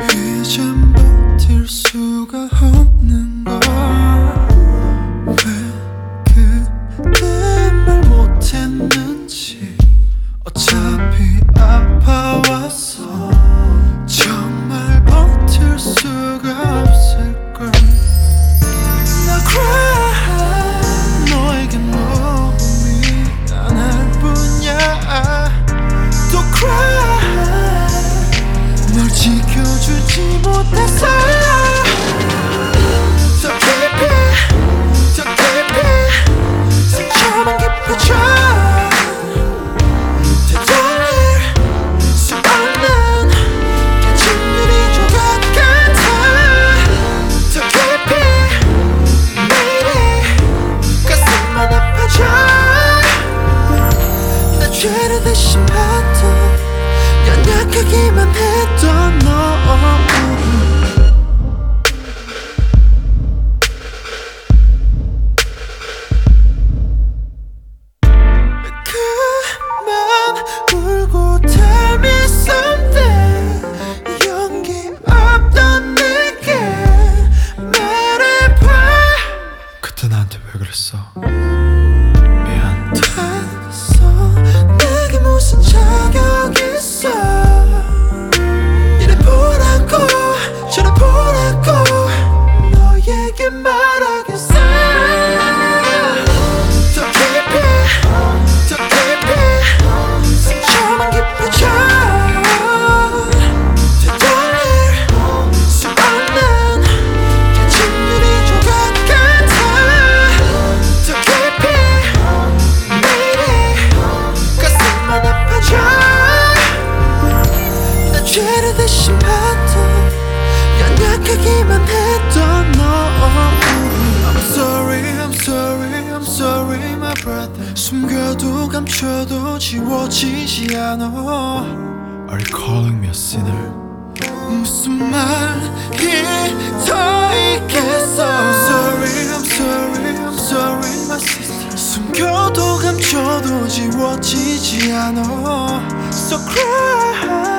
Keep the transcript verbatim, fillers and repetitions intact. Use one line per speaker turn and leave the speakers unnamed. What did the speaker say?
이젠 버틸 수가 없는 걸 왜 그때 말 못했는지 어차피 아파왔어 정말 버틸 수가 없을걸 나 cry 너에게 너무 미안할 뿐이야 또 cry 널 지켜주지 못해서 더 깊이 더 깊이 상처만 깊어져 되돌릴 수 없는 깨진 유리 조각 같아 더 깊이 매일이 가슴만 아파져 나 죄를 대신 받아 연약하기만 했던 너 그만 울고 tell me something 용기 없던 내게 말해봐 그때 나한테 왜 그랬어 미안 됐어 내게 무슨 자격 있어 이래 보라고 저래 보라고 너에게 말하겠어 더 깊이 더 깊이 상처만 깊어져 되돌릴 수 없는 깨진 유리 조각 같아 더 깊이 매일이 가슴만 아파져 나 죄를 대신 받아 연약하기만 했던 너 I'm sorry, I'm sorry, I'm sorry my brother 숨겨도 감춰도 지워지지 않아 Are you calling me a sinner? 무슨 말이 더 있겠어 I'm sorry, I'm sorry, I'm sorry my sister 숨겨도 감춰도 지워지지 않아 So cry